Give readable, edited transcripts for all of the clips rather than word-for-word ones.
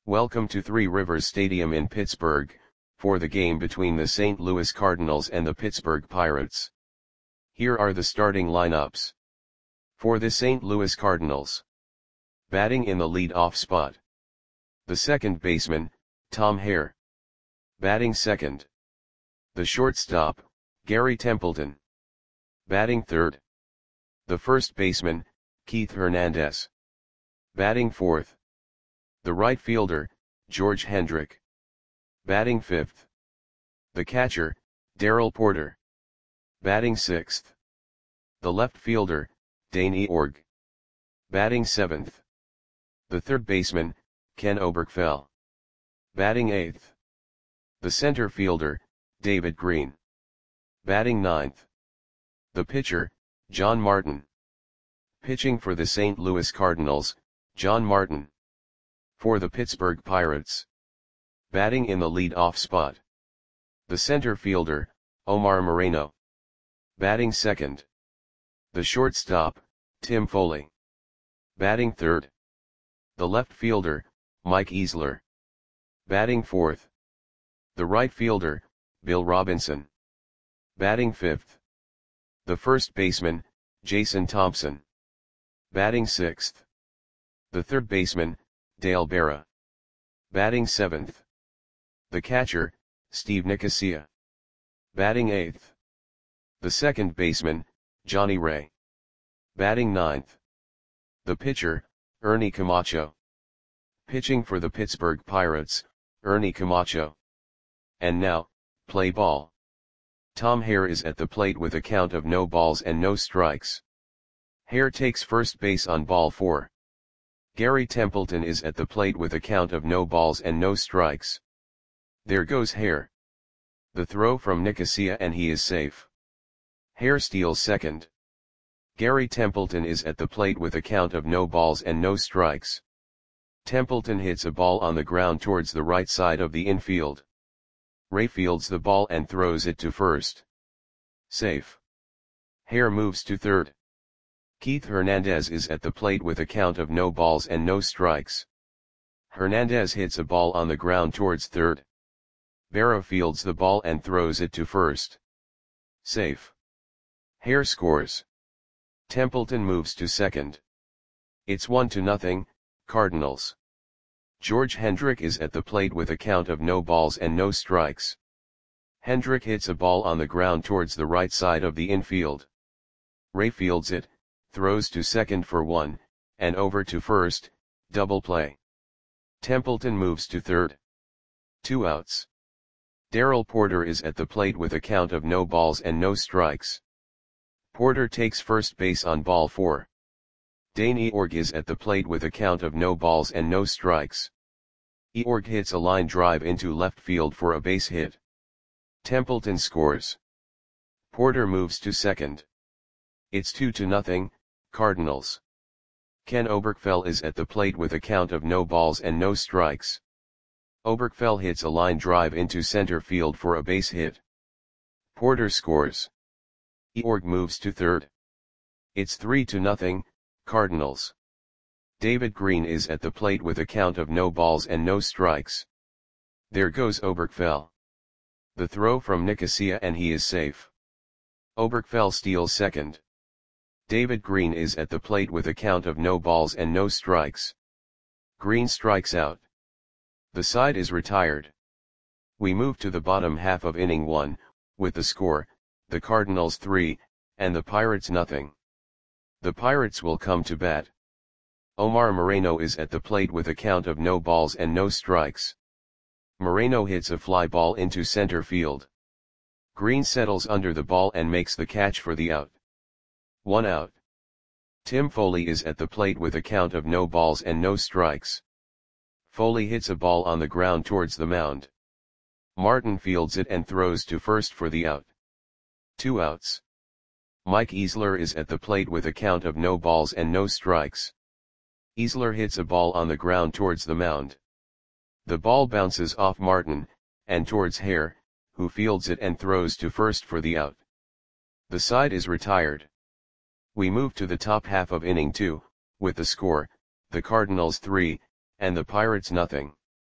Welcome to Three Rivers Stadium in Pittsburgh, for the game between the St. Louis Cardinals and the Pittsburgh Pirates. Here are the starting lineups. For the St. Louis Cardinals. Batting in the lead-off spot. The second baseman, Tom Hare. Batting second. The shortstop, Gary Templeton. Batting third. The first baseman, Keith Hernandez. Batting fourth. The right fielder, George Hendrick. Batting fifth. The catcher, Darrell Porter. Batting sixth. The left fielder, Dane Eorg. Batting seventh. The third baseman, Ken Oberkfell. Batting eighth. The center fielder, David Green. Batting ninth. The pitcher, John Martin. Pitching for the St. Louis Cardinals, John Martin. For the Pittsburgh Pirates. Batting in the lead-off spot. The center fielder, Omar Moreno. Batting second. The shortstop, Tim Foley. Batting third. The left fielder, Mike Easler. Batting fourth. The right fielder, Bill Robinson. Batting fifth. The first baseman, Jason Thompson. Batting sixth. The third baseman, Dale Berra. Batting seventh. The catcher, Steve Nicosia. Batting eighth. The second baseman, Johnny Ray. Batting ninth. The pitcher, Ernie Camacho. Pitching for the Pittsburgh Pirates, Ernie Camacho. And now, play ball. Tom Hare is at the plate with a count of no balls and no strikes. Hare takes first base on ball 4. Gary Templeton is at the plate with a count of no balls and no strikes. There goes Hare. The throw from Nicosia and he is safe. Hare steals second. Gary Templeton is at the plate with a count of no balls and no strikes. Templeton hits a ball on the ground towards the right side of the infield. Ray fields the ball and throws it to first. Safe. Hare moves to third. Keith Hernandez is at the plate with a count of no balls and no strikes. Hernandez hits a ball on the ground towards third. Berra fields the ball and throws it to first. Safe. Hare scores. Templeton moves to second. It's 1-0, Cardinals. George Hendrick is at the plate with a count of no balls and no strikes. Hendrick hits a ball on the ground towards the right side of the infield. Ray fields it, throws to second for 1, and over to first, double play. Templeton moves to third. 2 outs. Darrell Porter is at the plate with a count of no balls and no strikes. Porter takes first base on ball 4. Dane Eorg is at the plate with a count of no balls and no strikes. Eorg hits a line drive into left field for a base hit. Templeton scores. Porter moves to second. It's 2-0, Cardinals. Ken Oberkfell is at the plate with a count of no balls and no strikes. Oberkfell hits a line drive into center field for a base hit. Porter scores. Eorg moves to third. It's 3-0, Cardinals. David Green is at the plate with a count of no balls and no strikes. There goes Oberkfell. The throw from Nicosia and he is safe. Oberkfell steals second. David Green is at the plate with a count of no balls and no strikes. Green strikes out. The side is retired. We move to the bottom half of inning 1, with the score, the Cardinals 3, and the Pirates nothing. The Pirates will come to bat. Omar Moreno is at the plate with a count of no balls and no strikes. Moreno hits a fly ball into center field. Green settles under the ball and makes the catch for the out. 1 out. Tim Foley is at the plate with a count of no balls and no strikes. Foley hits a ball on the ground towards the mound. Martin fields it and throws to first for the out. 2 outs. Mike Easler is at the plate with a count of no balls and no strikes. Easler hits a ball on the ground towards the mound. The ball bounces off Martin, and towards Hare, who fields it and throws to first for the out. The side is retired. We move to the top half of inning 2, with the score, the Cardinals 3, and the Pirates nothing.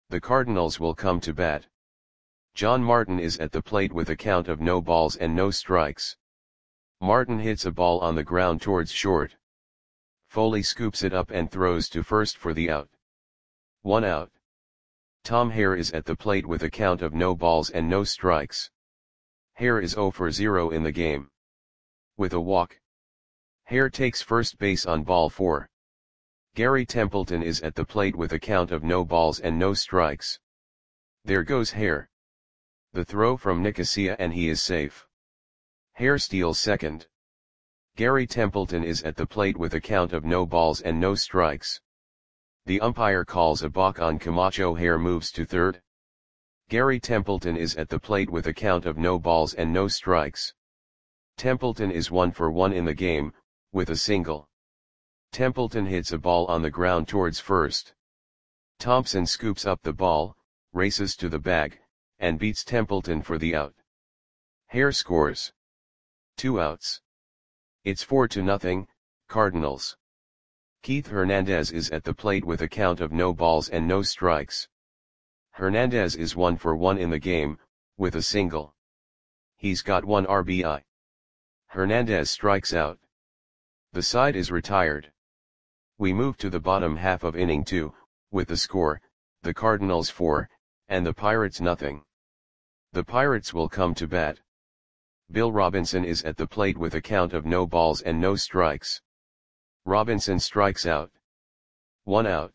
The Cardinals will come to bat. John Martin is at the plate with a count of no balls and no strikes. Martin hits a ball on the ground towards short. Foley scoops it up and throws to first for the out. 1 out. Tom Hare is at the plate with a count of no balls and no strikes. Hare is 0 for 0 in the game. With a walk, Hare takes first base on ball 4. Gary Templeton is at the plate with a count of no balls and no strikes. There goes Hare. The throw from Nicosia and he is safe. Hare steals second. Gary Templeton is at the plate with a count of no balls and no strikes. The umpire calls a balk on Camacho. Hare moves to third. Gary Templeton is at the plate with a count of no balls and no strikes. Templeton is 1 for 1 in the game, with a single. Templeton hits a ball on the ground towards first. Thompson scoops up the ball, races to the bag, and beats Templeton for the out. Hare scores. 2 outs. It's 4-0, Cardinals. Keith Hernandez is at the plate with a count of no balls and no strikes. Hernandez is 1 for 1 in the game, with a single. He's got 1 RBI. Hernandez strikes out. The side is retired. We move to the bottom half of inning 2, with the score, the Cardinals 4, and the Pirates nothing. The Pirates will come to bat. Bill Robinson is at the plate with a count of no balls and no strikes. Robinson strikes out. 1 out.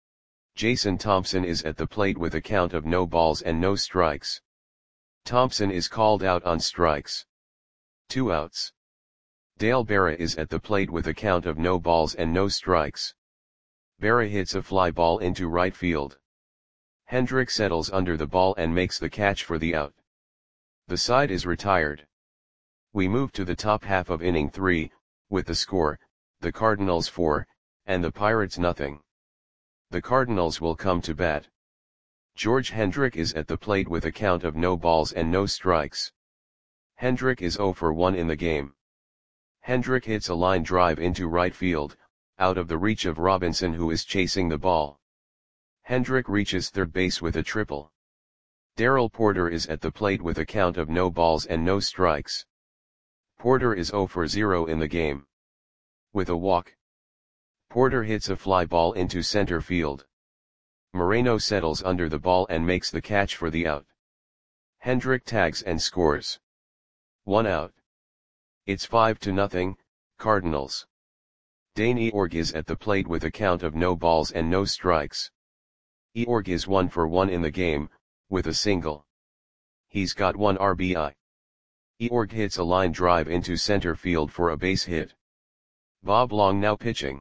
Jason Thompson is at the plate with a count of no balls and no strikes. Thompson is called out on strikes. 2 outs. Dale Berra is at the plate with a count of no balls and no strikes. Berra hits a fly ball into right field. Hendrick settles under the ball and makes the catch for the out. The side is retired. We move to the top half of inning 3, with the score, the Cardinals 4, and the Pirates nothing. The Cardinals will come to bat. George Hendrick is at the plate with a count of no balls and no strikes. Hendrick is 0 for 1 in the game. Hendrick hits a line drive into right field, out of the reach of Robinson who is chasing the ball. Hendrick reaches third base with a triple. Darrell Porter is at the plate with a count of no balls and no strikes. Porter is 0 for 0 in the game. With a walk, Porter hits a fly ball into center field. Moreno settles under the ball and makes the catch for the out. Hendrick tags and scores. 1 out. It's 5-0, Cardinals. Dane Eorg is at the plate with a count of no balls and no strikes. Eorg is 1 for 1 in the game, with a single. He's got 1 RBI. Eorg hits a line drive into center field for a base hit. Bob Long now pitching.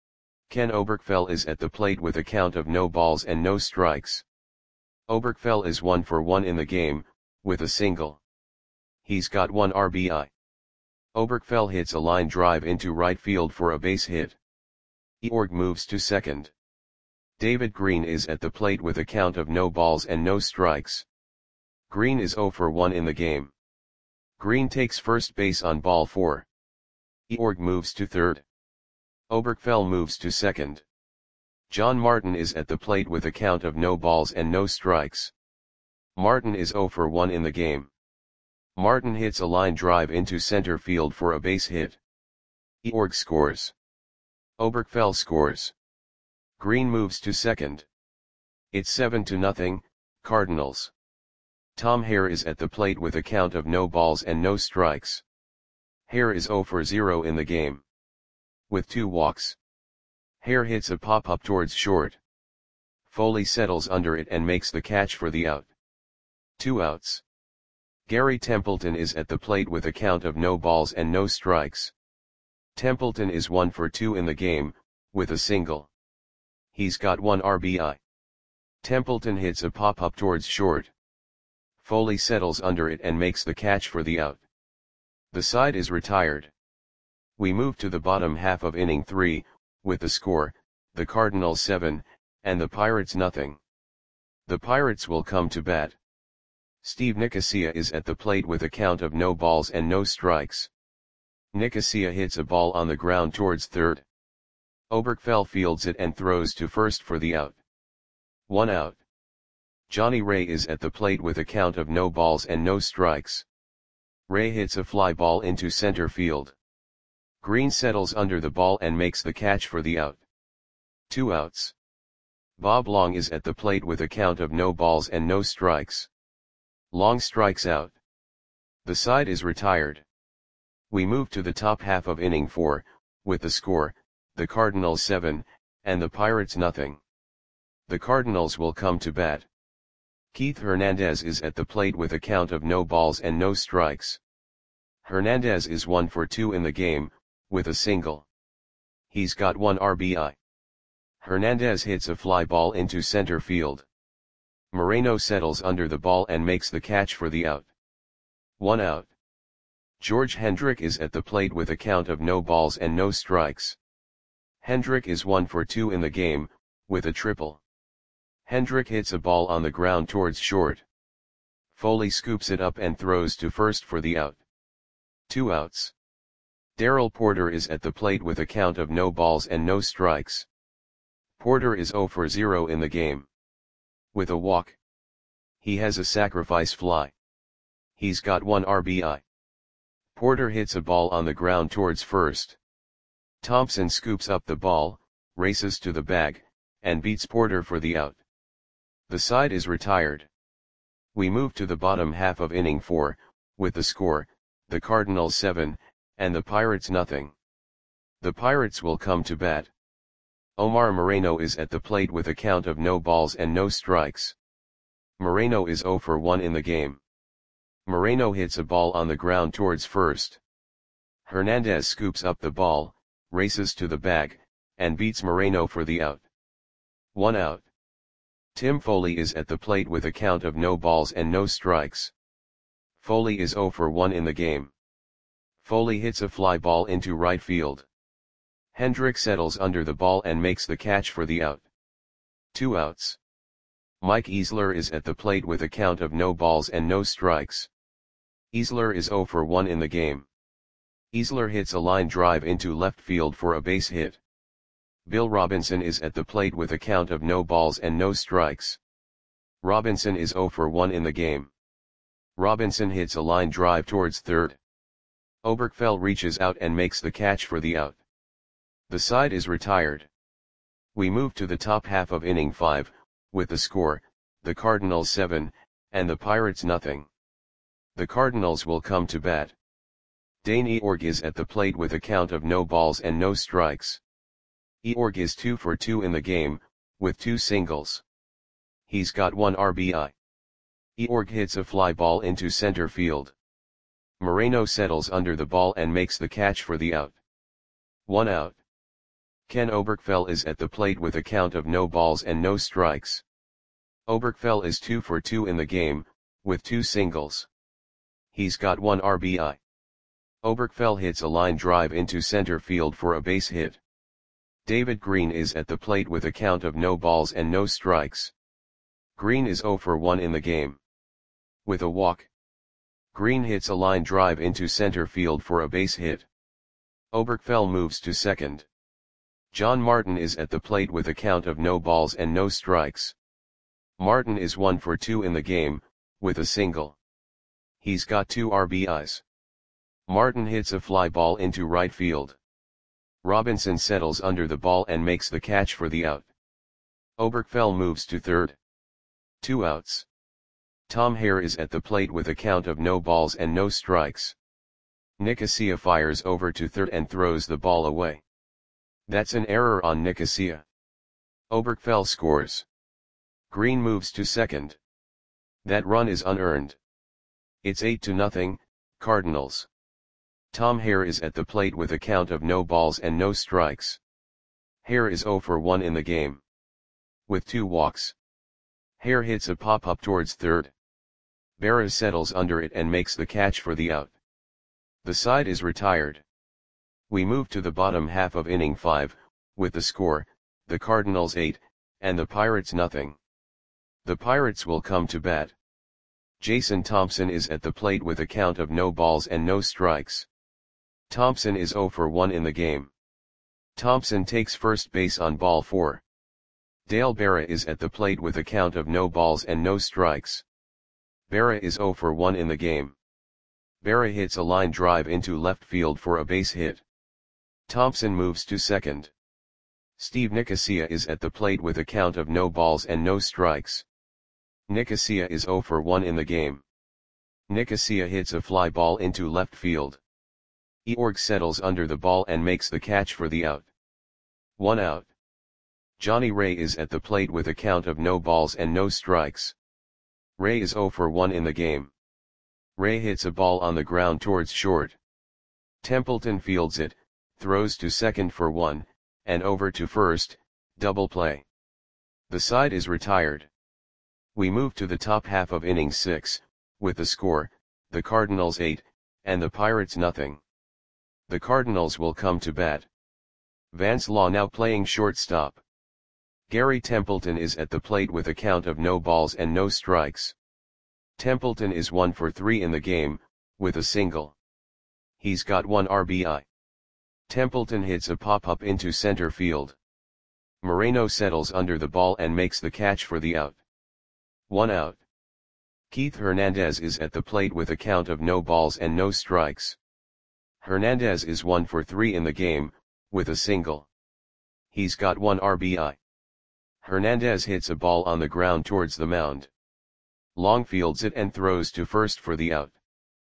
Ken Oberkfell is at the plate with a count of no balls and no strikes. Oberkfell is 1 for 1 in the game, with a single. He's got 1 RBI. Oberkfell hits a line drive into right field for a base hit. Eorg moves to second. David Green is at the plate with a count of no balls and no strikes. Green is 0 for 1 in the game. Green takes first base on ball 4. Eorg moves to third. Oberkfell moves to second. John Martin is at the plate with a count of no balls and no strikes. Martin is 0 for 1 in the game. Martin hits a line drive into center field for a base hit. Eorg scores. Oberkfell scores. Green moves to second. It's 7-0, Cardinals. Tom Hare is at the plate with a count of no balls and no strikes. Hare is 0 for 0 in the game. With 2 walks, Hare hits a pop-up towards short. Foley settles under it and makes the catch for the out. 2 outs. Gary Templeton is at the plate with a count of no balls and no strikes. Templeton is 1 for 2 in the game, with a single. He's got 1 RBI. Templeton hits a pop-up towards short. Foley settles under it and makes the catch for the out. The side is retired. We move to the bottom half of inning 3, with the score, the Cardinals 7, and the Pirates nothing. The Pirates will come to bat. Steve Nicosia is at the plate with a count of no balls and no strikes. Nicosia hits a ball on the ground towards third. Oberkfell fields it and throws to first for the out. 1 out. Johnny Ray is at the plate with a count of no balls and no strikes. Ray hits a fly ball into center field. Green settles under the ball and makes the catch for the out. 2 outs. Bob Long is at the plate with a count of no balls and no strikes. Long strikes out. The side is retired. We move to the top half of inning 4, with the score, the Cardinals 7, and the Pirates nothing. The Cardinals will come to bat. Keith Hernandez is at the plate with a count of no balls and no strikes. Hernandez is 1 for 2 in the game, with a single. He's got 1 RBI. Hernandez hits a fly ball into center field. Moreno settles under the ball and makes the catch for the out. 1 out. George Hendrick is at the plate with a count of no balls and no strikes. Hendrick is 1 for 2 in the game, with a triple. Hendrick hits a ball on the ground towards short. Foley scoops it up and throws to first for the out. 2 outs. Darrell Porter is at the plate with a count of no balls and no strikes. Porter is 0 for 0 in the game. With a walk. He has a sacrifice fly. He's got 1 RBI. Porter hits a ball on the ground towards first. Thompson scoops up the ball, races to the bag, and beats Porter for the out. The side is retired. We move to the bottom half of inning 4, with the score, the Cardinals 7, and the Pirates nothing. The Pirates will come to bat. Omar Moreno is at the plate with a count of no balls and no strikes. Moreno is 0 for 1 in the game. Moreno hits a ball on the ground towards first. Hernandez scoops up the ball, races to the bag, and beats Moreno for the out. 1 out. Tim Foley is at the plate with a count of no balls and no strikes. Foley is 0 for 1 in the game. Foley hits a fly ball into right field. Hendrick settles under the ball and makes the catch for the out. 2 outs. Mike Easler is at the plate with a count of no balls and no strikes. Easler is 0 for 1 in the game. Easler hits a line drive into left field for a base hit. Bill Robinson is at the plate with a count of no balls and no strikes. Robinson is 0 for 1 in the game. Robinson hits a line drive towards third. Oberkfell reaches out and makes the catch for the out. The side is retired. We move to the top half of inning 5, with the score, the Cardinals 7, and the Pirates nothing. The Cardinals will come to bat. Dane Eorg is at the plate with a count of no balls and no strikes. Eorg is 2 for 2 in the game, with 2 singles. He's got 1 RBI. Eorg hits a fly ball into center field. Moreno settles under the ball and makes the catch for the out. 1 out. Ken Oberkfell is at the plate with a count of no balls and no strikes. Oberkfell is 2 for 2 in the game, with 2 singles. He's got 1 RBI. Oberkfell hits a line drive into center field for a base hit. David Green is at the plate with a count of no balls and no strikes. Green is 0 for 1 in the game. With a walk. Green hits a line drive into center field for a base hit. Oberkfell moves to second. John Martin is at the plate with a count of no balls and no strikes. Martin is 1 for 2 in the game, with a single. He's got 2 RBIs. Martin hits a fly ball into right field. Robinson settles under the ball and makes the catch for the out. Oberkfell moves to third. 2 outs. Tom Hare is at the plate with a count of no balls and no strikes. Nicosia fires over to third and throws the ball away. That's an error on Nicosia. Oberkfell scores. Green moves to second. That run is unearned. It's 8-0, Cardinals. Tom Hare is at the plate with a count of no balls and no strikes. Hare is 0 for 1 in the game. With 2 walks. Hare hits a pop-up towards third. Berra settles under it and makes the catch for the out. The side is retired. We move to the bottom half of inning 5, with the score, the Cardinals 8, and the Pirates nothing. The Pirates will come to bat. Jason Thompson is at the plate with a count of no balls and no strikes. Thompson is 0 for 1 in the game. Thompson takes first base on ball 4. Dale Berra is at the plate with a count of no balls and no strikes. Berra is 0 for 1 in the game. Berra hits a line drive into left field for a base hit. Thompson moves to second. Steve Nicosia is at the plate with a count of no balls and no strikes. Nicosia is 0 for 1 in the game. Nicosia hits a fly ball into left field. Eorg settles under the ball and makes the catch for the out. 1 out. Johnny Ray is at the plate with a count of no balls and no strikes. Ray is 0 for 1 in the game. Ray hits a ball on the ground towards short. Templeton fields it, throws to second for 1, and over to first, double play. The side is retired. We move to the top half of inning 6, with the score, the Cardinals 8, and the Pirates nothing. The Cardinals will come to bat. Vance Law now playing shortstop. Gary Templeton is at the plate with a count of no balls and no strikes. Templeton is 1 for 3 in the game, with a single. He's got 1 RBI. Templeton hits a pop-up into center field. Moreno settles under the ball and makes the catch for the out. 1 out. Keith Hernandez is at the plate with a count of no balls and no strikes. Hernandez is 1 for 3 in the game, with a single. He's got 1 RBI. Hernandez hits a ball on the ground towards the mound. Long fields it and throws to first for the out.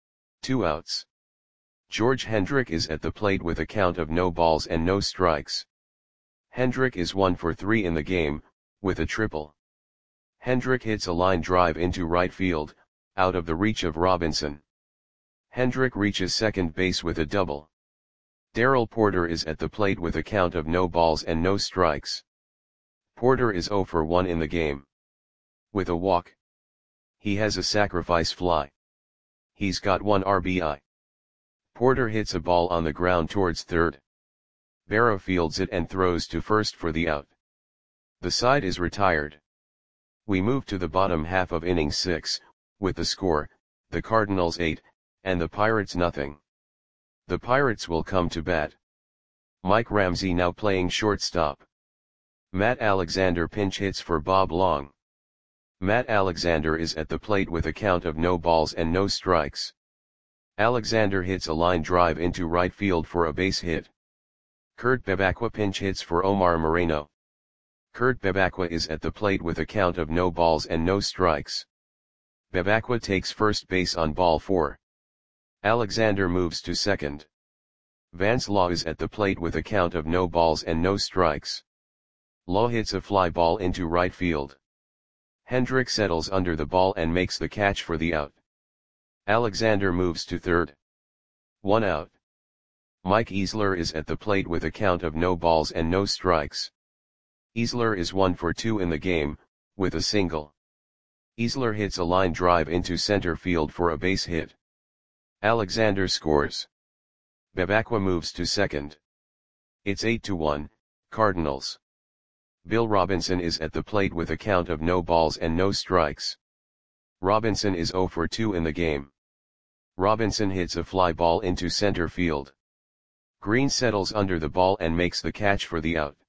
2 outs. George Hendrick is at the plate with a count of no balls and no strikes. Hendrick is 1 for 3 in the game, with a triple. Hendrick hits a line drive into right field, out of the reach of Robinson. Hendrick reaches second base with a double. Darrell Porter is at the plate with a count of no balls and no strikes. Porter is 0 for 1 in the game. With a walk. He has a sacrifice fly. He's got 1 RBI. Porter hits a ball on the ground towards third. Berra fields it and throws to first for the out. The side is retired. We move to the bottom half of inning 6, with the score, the Cardinals 8, and the Pirates nothing. The Pirates will come to bat. Mike Ramsey now playing shortstop. Matt Alexander pinch hits for Bob Long. Matt Alexander is at the plate with a count of no balls and no strikes. Alexander hits a line drive into right field for a base hit. Kurt Bebacqua pinch hits for Omar Moreno. Kurt Bebacqua is at the plate with a count of no balls and no strikes. Bebacqua takes first base on ball 4. Alexander moves to second. Vance Law is at the plate with a count of no balls and no strikes. Law hits a fly ball into right field. Hendrick settles under the ball and makes the catch for the out. Alexander moves to third. 1 out. Mike Easler is at the plate with a count of no balls and no strikes. Easler is 1 for 2 in the game, with a single. Easler hits a line drive into center field for a base hit. Alexander scores. Bebacqua moves to second. It's 8-1, Cardinals. Bill Robinson is at the plate with a count of no balls and no strikes. Robinson is 0 for 2 in the game. Robinson hits a fly ball into center field. Green settles under the ball and makes the catch for the out.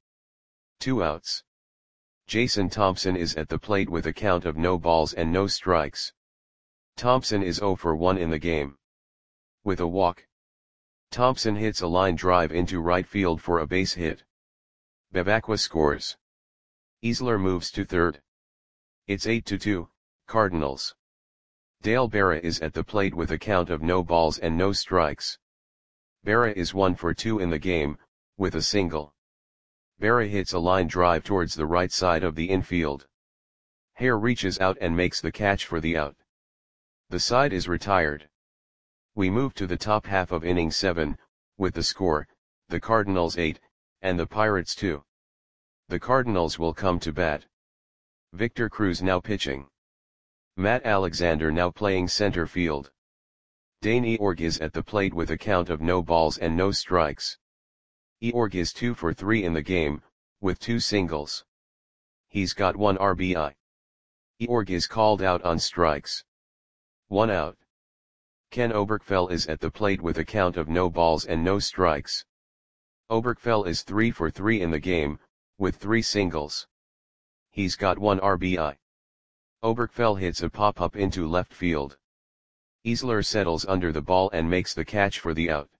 2 outs. Jason Thompson is at the plate with a count of no balls and no strikes. Thompson is 0 for 1 in the game. With a walk. Thompson hits a line drive into right field for a base hit. Bebacqua scores. Easler moves to third. It's 8-2, Cardinals. Dale Berra is at the plate with a count of no balls and no strikes. Berra is 1 for 2 in the game, with a single. Berra hits a line drive towards the right side of the infield. Hare reaches out and makes the catch for the out. The side is retired. We move to the top half of inning 7, with the score, the Cardinals 8, and the Pirates 2. The Cardinals will come to bat. Victor Cruz now pitching. Matt Alexander now playing center field. Dane Eorg is at the plate with a count of no balls and no strikes. Eorg is 2 for 3 in the game, with 2 singles. He's got 1 RBI. Eorg is called out on strikes. 1 out. Ken Oberkfell is at the plate with a count of no balls and no strikes. Oberkfell is 3 for 3 in the game, with 3 singles. He's got 1 RBI. Oberkfell hits a pop-up into left field. Easler settles under the ball and makes the catch for the out.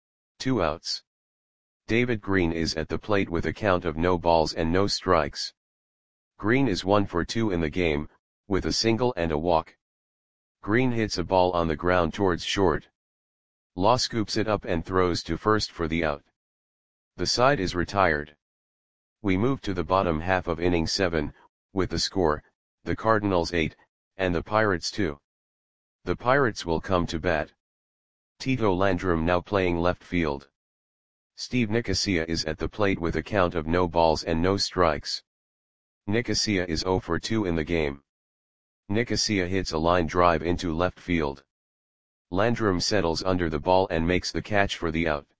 2 outs. David Green is at the plate with a count of no balls and no strikes. Green is 1 for 2 in the game, with a single and a walk. Green hits a ball on the ground towards short. Law scoops it up and throws to first for the out. The side is retired. We move to the bottom half of inning 7, with the score, the Cardinals 8, and the Pirates 2. The Pirates will come to bat. Tito Landrum now playing left field. Steve Nicosia is at the plate with a count of no balls and no strikes. Nicosia is 0 for 2 in the game. Nicosia hits a line drive into left field. Landrum settles under the ball and makes the catch for the out.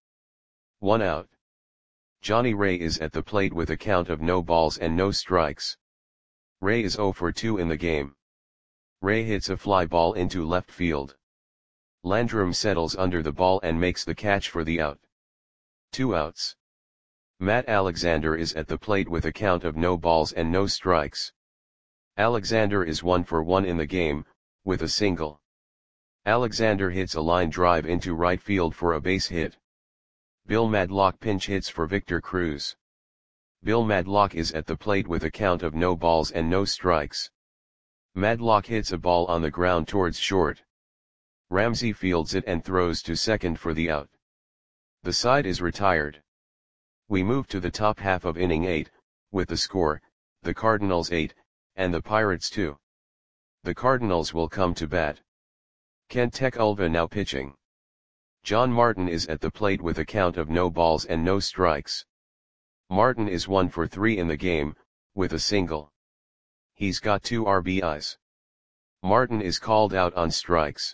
1 out. Johnny Ray is at the plate with a count of no balls and no strikes. Ray is 0 for 2 in the game. Ray hits a fly ball into left field. Landrum settles under the ball and makes the catch for the out. 2 outs. Matt Alexander is at the plate with a count of no balls and no strikes. Alexander is 1 for 1 in the game, with a single. Alexander hits a line drive into right field for a base hit. Bill Madlock pinch hits for Victor Cruz. Bill Madlock is at the plate with a count of no balls and no strikes. Madlock hits a ball on the ground towards short. Ramsey fields it and throws to second for the out. The side is retired. We move to the top half of inning 8, with the score, the Cardinals 8, and the Pirates 2. The Cardinals will come to bat. Kent Tekulve now pitching. John Martin is at the plate with a count of no balls and no strikes. Martin is 1 for 3 in the game, with a single. He's got 2 RBIs. Martin is called out on strikes.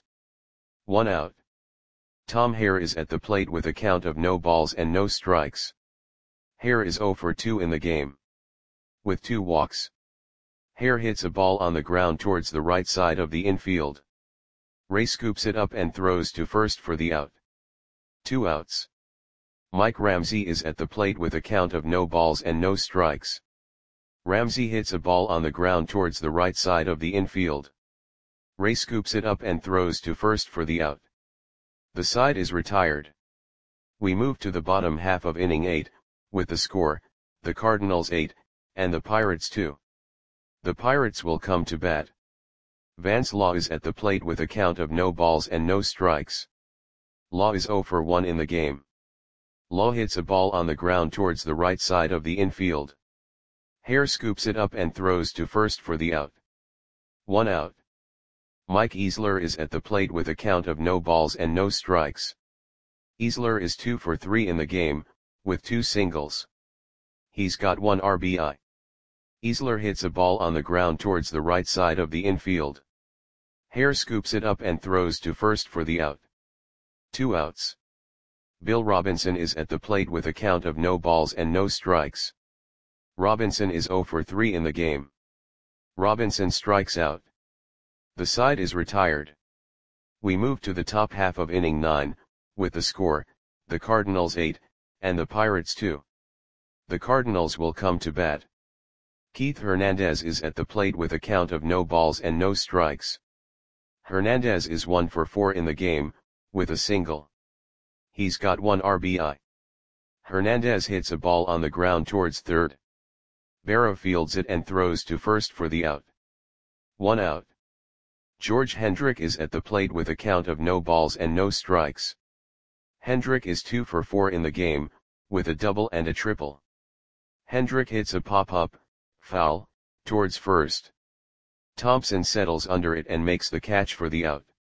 1 out. Tom Hare is at the plate with a count of no balls and no strikes. Hare is 0 for 2 in the game. With 2 walks. Hare hits a ball on the ground towards the right side of the infield. Ray scoops it up and throws to first for the out. 2 outs. Mike Ramsey is at the plate with a count of no balls and no strikes. Ramsey hits a ball on the ground towards the right side of the infield. Ray scoops it up and throws to first for the out. The side is retired. We move to the bottom half of inning 8, with the score, the Cardinals 8, and the Pirates 2. The Pirates will come to bat. Vance Law is at the plate with a count of no balls and no strikes. Law is 0 for 1 in the game. Law hits a ball on the ground towards the right side of the infield. Hare scoops it up and throws to first for the out. 1 out. Mike Easler is at the plate with a count of no balls and no strikes. Easler is 2 for 3 in the game, with 2 singles. He's got 1 RBI. Easler hits a ball on the ground towards the right side of the infield. Hare scoops it up and throws to first for the out. 2 outs. Bill Robinson is at the plate with a count of no balls and no strikes. Robinson is 0 for 3 in the game. Robinson strikes out. The side is retired. We move to the top half of inning 9, with the score, the Cardinals 8, and the Pirates 2. The Cardinals will come to bat. Keith Hernandez is at the plate with a count of no balls and no strikes. Hernandez is 1 for 4 in the game, with a single. He's got 1 RBI. Hernandez hits a ball on the ground towards third. Berra fields it and throws to first for the out. 1 out. George Hendrick is at the plate with a count of no balls and no strikes. Hendrick is 2 for 4 in the game, with a double and a triple. Hendrick hits a pop-up, foul, towards first. Thompson settles under it and makes the catch for the out.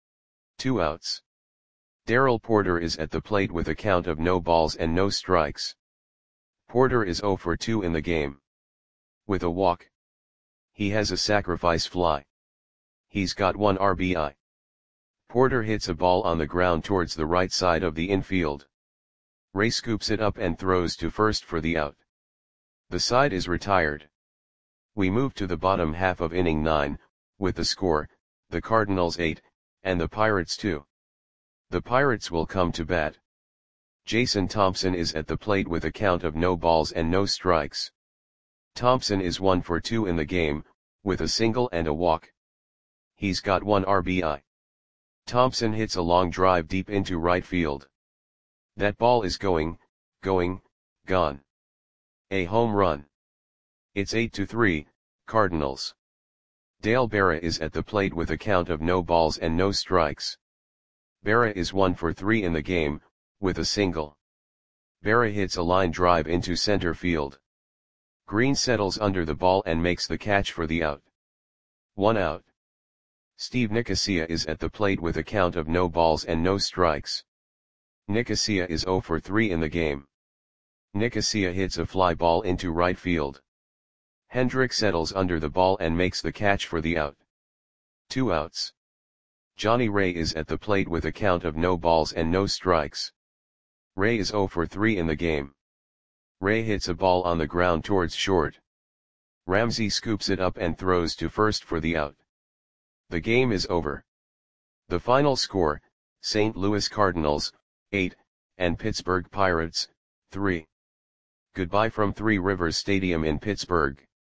2 outs. Darrell Porter is at the plate with a count of no balls and no strikes. Porter is 0 for 2 in the game. With a walk. He has a sacrifice fly. He's got 1 RBI. Porter hits a ball on the ground towards the right side of the infield. Ray scoops it up and throws to first for the out. The side is retired. We move to the bottom half of inning 9, with the score, the Cardinals 8, and the Pirates 2. The Pirates will come to bat. Jason Thompson is at the plate with a count of no balls and no strikes. Thompson is 1 for 2 in the game, with a single and a walk. He's got 1 RBI. Thompson hits a long drive deep into right field. That ball is going, gone. A home run. It's 8-3, Cardinals. Dale Berra is at the plate with a count of no balls and no strikes. Berra is 1 for 3 in the game, with a single. Berra hits a line drive into center field. Green settles under the ball and makes the catch for the out. 1 out. Steve Nicosia is at the plate with a count of no balls and no strikes. Nicosia is 0 for 3 in the game. Nicosia hits a fly ball into right field. Hendrick settles under the ball and makes the catch for the out. 2 outs. Johnny Ray is at the plate with a count of no balls and no strikes. Ray is 0 for 3 in the game. Ray hits a ball on the ground towards short. Ramsey scoops it up and throws to first for the out. The game is over. The final score, St. Louis Cardinals, 8, and Pittsburgh Pirates, 3. Goodbye from Three Rivers Stadium in Pittsburgh.